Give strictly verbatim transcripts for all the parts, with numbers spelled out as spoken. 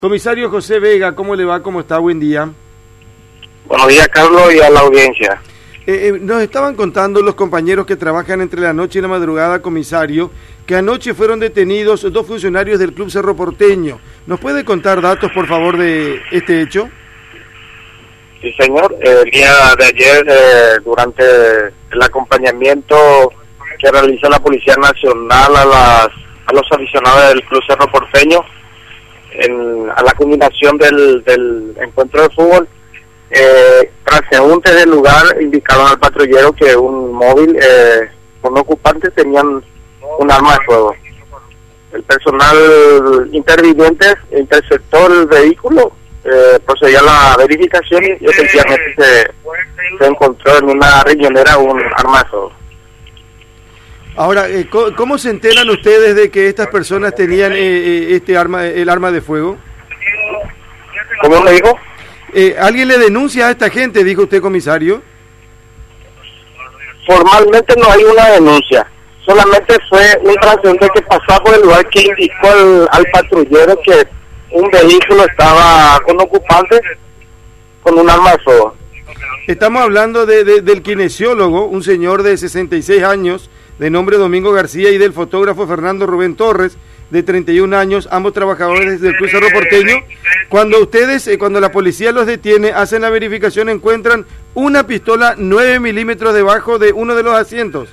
Comisario José Vega, ¿cómo le va? ¿Cómo está? Buen día. Buenos días, Carlos, y a la audiencia. Eh, eh, nos estaban contando los compañeros que trabajan entre la noche y la madrugada, comisario, que anoche fueron detenidos dos funcionarios del Club Cerro Porteño. ¿Nos puede contar datos, por favor, de este hecho? Sí, señor. El día de ayer, eh, durante el acompañamiento que realiza la Policía Nacional a, las, a los aficionados del Club Cerro Porteño, en, a la culminación del, del encuentro de fútbol, eh, transeúntes del lugar indicaron al patrullero que un móvil eh, con ocupantes tenían un arma de fuego. El personal interviniente interceptó el vehículo, eh, procedió a la verificación y efectivamente se, se encontró en una riñonera un arma de fuego. Ahora, eh, ¿cómo se enteran ustedes de que estas personas tenían eh, este arma, el arma de fuego? ¿Cómo me dijo? Eh, ¿Alguien le denuncia a esta gente, dijo usted, comisario? Formalmente no hay una denuncia, solamente fue un transeúnte que pasaba por el lugar que indicó al, al patrullero que un vehículo estaba con ocupantes con un arma de fuego. Estamos hablando de, de, del kinesiólogo, un señor de sesenta y seis años, de nombre Domingo García, y del fotógrafo Fernando Rubén Torres, de treinta y un años, ambos trabajadores del Club Cerro Porteño. Cuando ustedes, eh, cuando la policía los detiene, hacen la verificación, encuentran una pistola nueve milímetros debajo de uno de los asientos.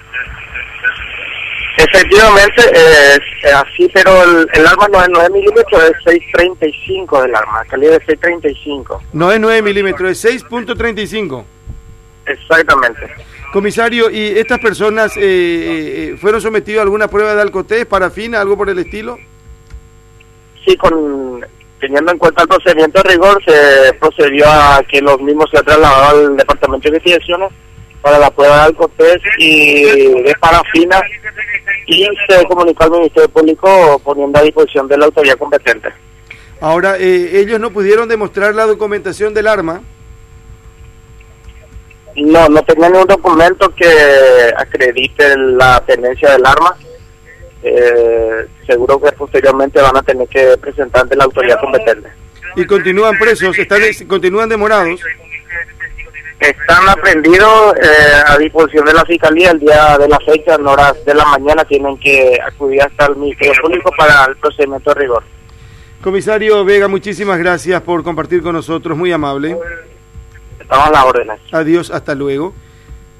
Efectivamente, eh, es así, pero el, el arma no es nueve milímetros, es seis treinta y cinco del arma, calibre seis treinta y cinco. No es nueve milímetros, es seis punto treinta y cinco. Exactamente. Comisario, ¿y estas personas eh, eh, fueron sometidos a alguna prueba de alcotés, parafina, algo por el estilo? Sí, con teniendo en cuenta el procedimiento de rigor, se procedió a que los mismos se trasladaron al Departamento de Investigaciones para la prueba de alcotés y de parafina, y se comunicó al Ministerio Público poniendo a disposición de la autoridad competente. Ahora, eh, ellos no pudieron demostrar la documentación del arma. No, no tenía ningún documento que acredite la tenencia del arma. Eh, seguro que posteriormente van a tener que presentar ante la autoridad competente. ¿Y continúan presos? ¿Están, continúan demorados? Están aprendidos eh, a disposición de la Fiscalía. El día de la fecha, en horas de la mañana, tienen que acudir hasta el Ministerio Público para el procedimiento de rigor. Comisario Vega, muchísimas gracias por compartir con nosotros, muy amable. Estamos a las órdenes. Adiós, hasta luego.